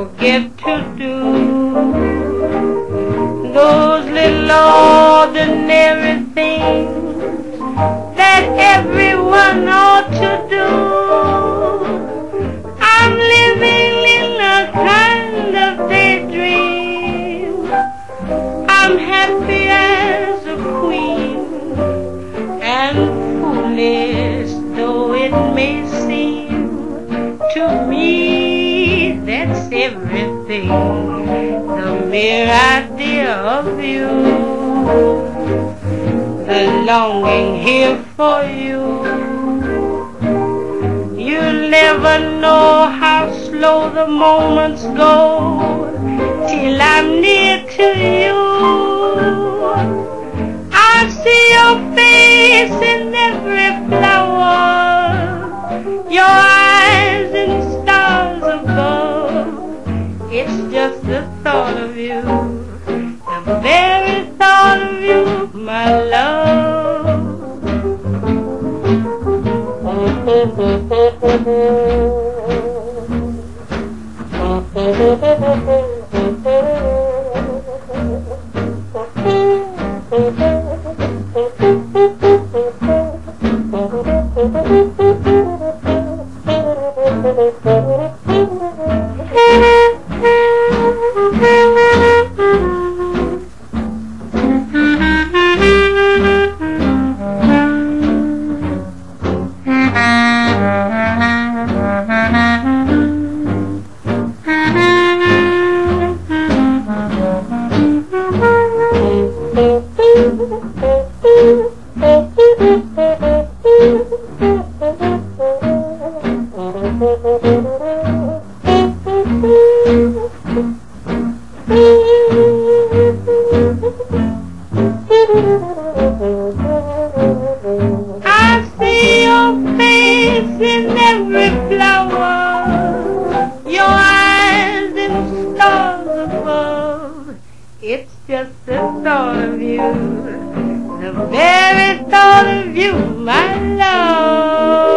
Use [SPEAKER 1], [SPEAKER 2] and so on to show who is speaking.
[SPEAKER 1] forget to do those little ordinary things that everyone ought to do. I'm living in a kind of daydream. I'm happy as a queen, and foolish though it may seem to me, that's everything. The mere idea of you, the longing here for you. You'll never know how slow the moments go till I'm near to you. I see your face in every flower, your eyes in stars above. It's just the thought of you, the very thought of you, my love. I see your face in every flower, your eyes in stars above. It's just the thought of you, the very thought of you, my love.